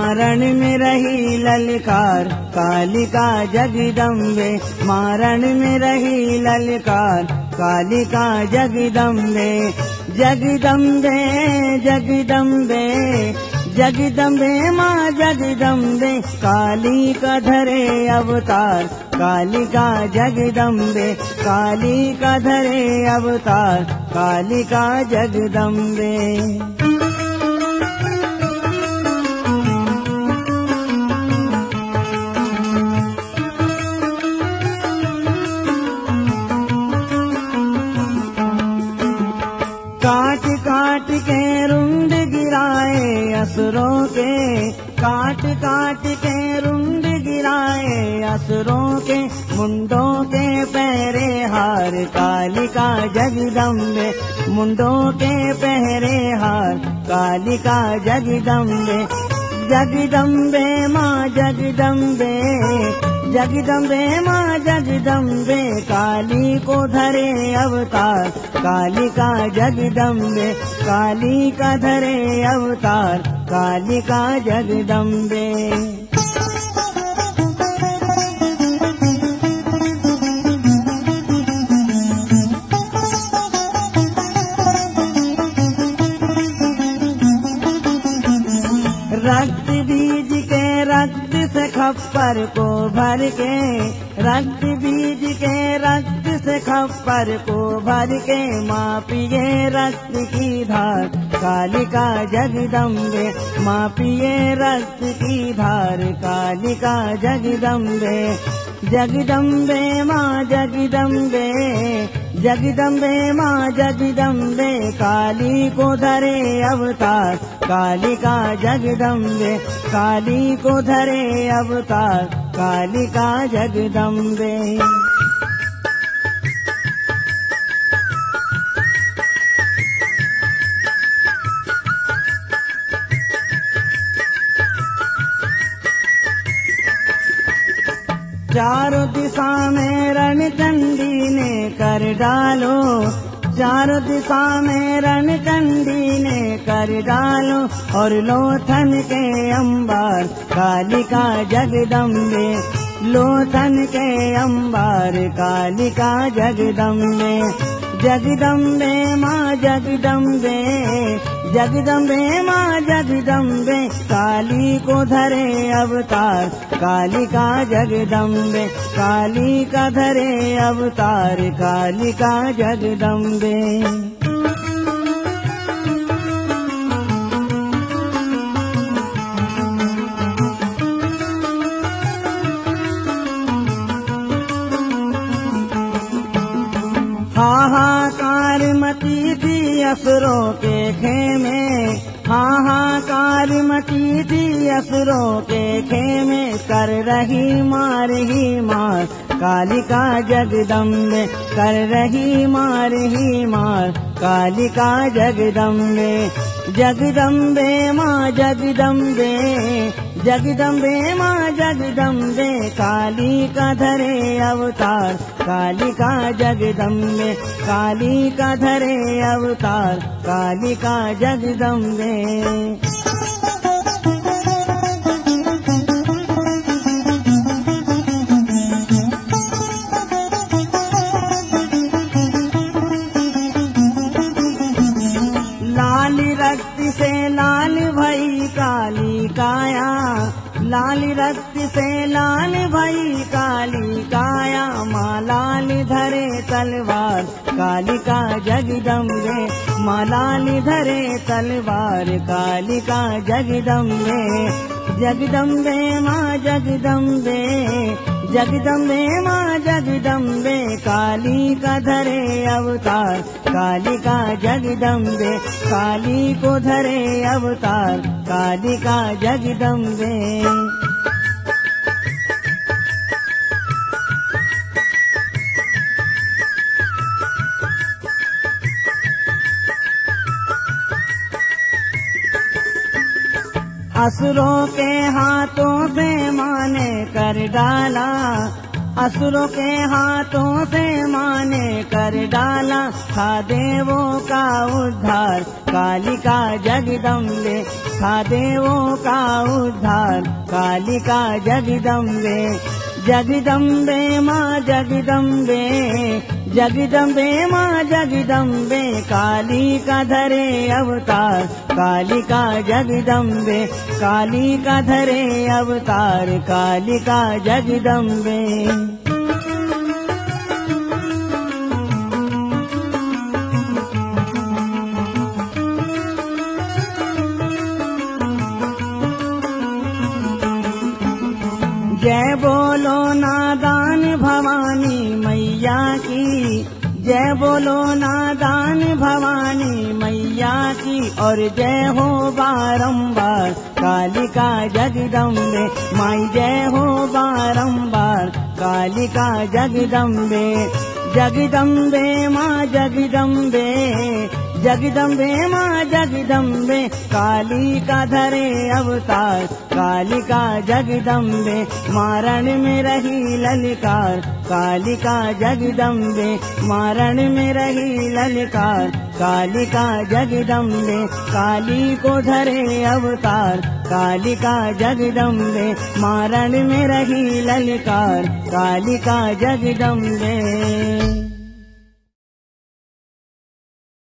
मारण में रही ललकार कालिका जगदम्बे, मारण में रही ललकार कालिका जगदम्बे। जगदम्बे जगदम्बे जगदम्बे माँ जगदम्बे, काली का धरे अवतार कालिका जगदम्बे, काली का धरे अवतार कालिका जगदम्बे। काट काट के रुंड गिराए असुरों के, काट काट के रुंड गिराए असुरों के, मुंडों के पहरे हार कालिका जगदम्बे, मुंडों के पहरे हार कालिका जगदम्बे। जगदम्बे माँ जगदम्बे, जगदम्बे माँ जगदम्बे, काली को धरे अवतार कालिका जगदम्बे, काली का धरे अवतार कालिका जगदम्बे। रक्त बीज के रक्त से खप्पर को भर के, रक्त बीज के रक्त से खप्पर को भर के, माँ पिए रक्त की धार कालिका जगदम्बे, माँ पिए रक्त की धार कालिका जगदम्बे। जगदम्बे माँ जगदम्बे, जगदम्बे माँ जगदम्बे, काली को धरे अवतार कालिका जगदम्बे, काली को धरे अवतार कालिका जगदम्बे। चारों दिशा में रणचंडी ने कर डालो, चारों दिशा में रणचंडी ने कर डालो, और लोथन के अंबार कालिका जगदम्बे, लोथन के अंबार कालिका जगदम्बे। जगदम्बे माँ जगदम्बे, जगदम्बे माँ जगदम्बे, काली को धरे अवतार कालिका जगदम्बे, काली का धरे अवतार कालिका जगदम्बे। हाहाकार मची थी असुरों के खेमे, हाहाकार मची थी असुरों के खेमे, कर रही मार ही मार कालिका जगदम्बे, कर रही मार ही मार कालिका जगदम्बे। जगदम्बे माँ जगदम्बे, जगदम्बे माँ जगदम्बे, काली का धरे अवतार कालिका जगदम्बे, काली का धरे अवतार कालिका जगदम्बे। लाल रक्त से लाल भई काली काया, लाल रक्त से लाल भई काली काया, माँ लाल धरे तलवार कालिका जगदम्बे, माँ लाल धरे तलवार कालिका जगदम्बे। जगदम्बे माँ जगदम्बे, जगदम्बे माँ जगदम्बे, काली का धरे अवतार कालिका जगदम्बे, काली को धरे अवतार कालिका जगदम्बे। असुरों के हाथों से माँ ने कर डाला, असुरों के हाथों से माँ ने कर डाला, था देवों का उद्धार कालिका जगदम्बे, था देवों का उद्धार, कालिका जगदम्बे। जगदम्बे माँ जगदम्बे, जगदम्बे माँ जगदम्बे, काली का धरे अवतार, कालिका जगदम्बे, काली का धरे अवतार, कालिका जगदम्बे। जय बोलो नादान भवानी मैया की, जय बोलो नादान भवानी मैया की, और जय हो बारंबार कालिका जगदम्बे, माई जय हो बारंबार कालिका जगदम्बे। जगदम्बे माँ जगदम्बे, जगदम्बे माँ जगदम्बे, काली का धरे अवतार, कालिका जगदम्बे, मारण में रही ललकार, कालिका जगदम्बे, मारण में रही ललकार, कालिका जगदम्बे, काली को धरे अवतार, कालिका जगदम्बे, मारण में रही ललकार, कालिका जगदम्बे।